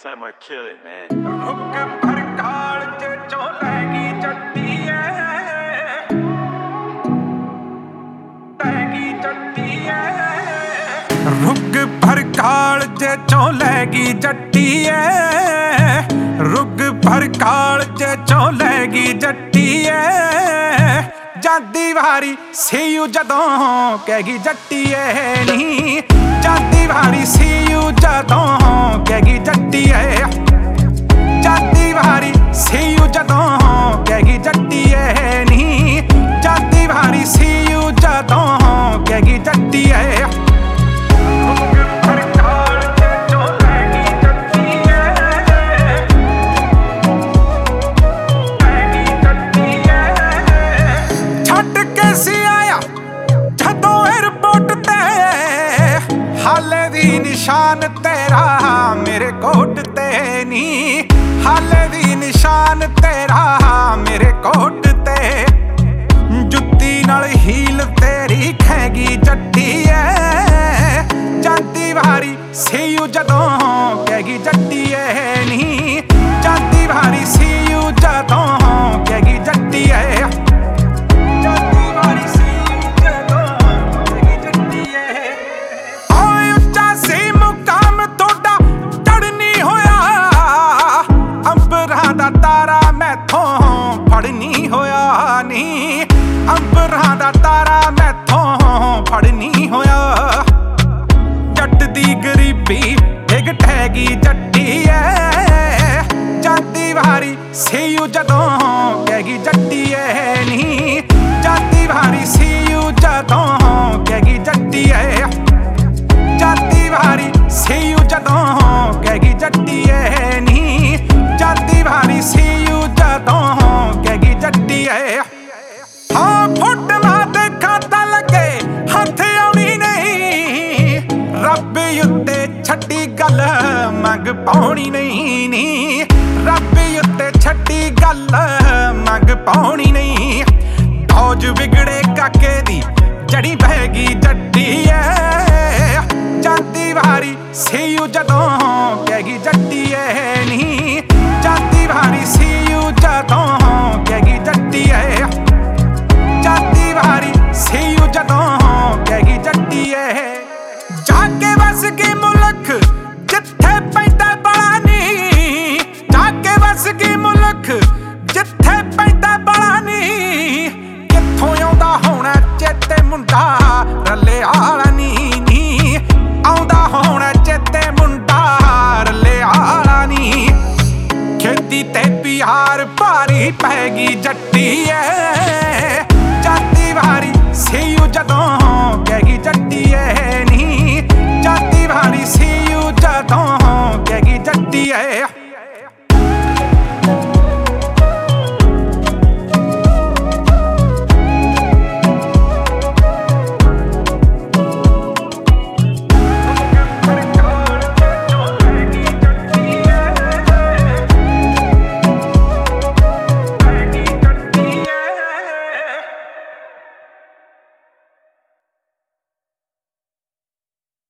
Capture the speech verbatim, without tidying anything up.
Sam might kill it, man. रुक भर काल च चो लैगी जट्टी ऐ लैगी जट्टी ऐ रुक भर काल च चो लैगी जट्टी ऐ रुक भर काल च चो लैगी जट्टी ऐ जादी वारी सी यू जदों कहगी जट्टी ऐ नी जादी वारी सी यू जदों कहगी जट्टी ऐ जादी वारी सी यू जदों कहगी जट्टी ऐ नी जादी वारी सी यू जदों कहगी जट्टी ऐ हाले दी निशान तेरा मेरे कोट ते नी हाले दी निशान तेरा मेरे कोट ते जुत्ती नाल हील तेरी खैगी जट्टी ऐ जाती वारी सी यू जदों कहगी जट्टी ऐ नी जाती वारी सी यू जदों कहगी जट्टी ऐ फड़नी होया नी अंबरां दा तारा मैथों फड़नी होया जट दी गरीबी डिग ठैगी जट्टी ऐ जाती वारी सी यू जदों कहगी जट्टी ऐ नी जाती वारी सी यू जदों कहगी जट्टी ऐ जाती वारी सी यू जदों कहगी जट्टी ऐ नी जाती वारी सी यू जदों कहगी जट्टी ऐ हाँ फुट ना देखा तां लगे हथ आउणी नहीं रब उत्ते छड्डी गल मंग पाउणी नहीं नी रब उत्ते छड्डी गल मंग पाउणी नहीं फौज बिगड़े काके दी जड़ी बहगी जट्टी ऐ जाती वारी सी यू जदों कहगी जट्टी ऐ नी जाती वारी सी यू जदों कहगी जट्टी ऐ जाती वारी सी यू जदों कहगी जट्टी ऐ जाके बस की मुल्क जिथे पैंदा बड़ा नी जाके बस की मुल्क जिथे पैंदा बड़ा नी कित्थों आउंदा होना चेते मुंडा रले आला नी नी आउंदा होना चेते मुंडा रले आला नी खेती ते प्यार भारी पैगी जट्टी ऐ जाती वारी सी यू जदों